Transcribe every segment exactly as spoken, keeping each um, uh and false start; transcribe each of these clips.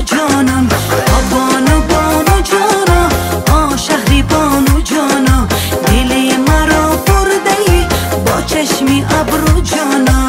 جانم، بانو بانو جانا، آ شهری بانو جانا، دل مرا برده ای با چشمی ابرو جانا.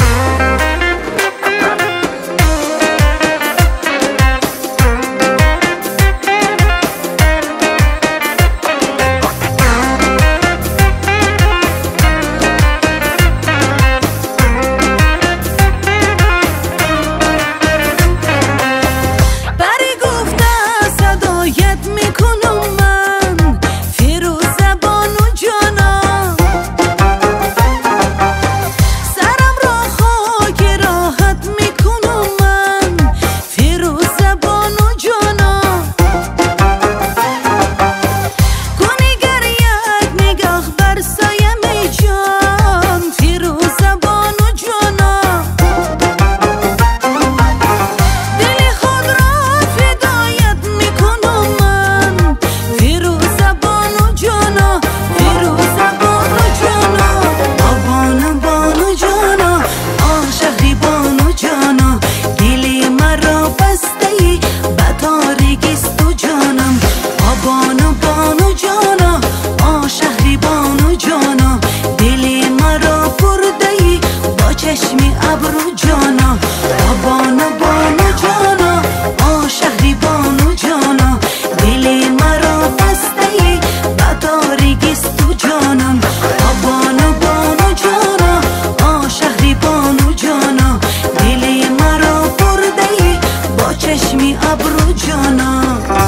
چشمی ابرو جانا، بانو بانو جانا، آ شهری بانو جانا، دل مرا بسته ای بطاریگیست تو جانم. بانو بانو جانا، آ شهری بانو جانا، دل مرا برده ای با چشمی ابرو جانا.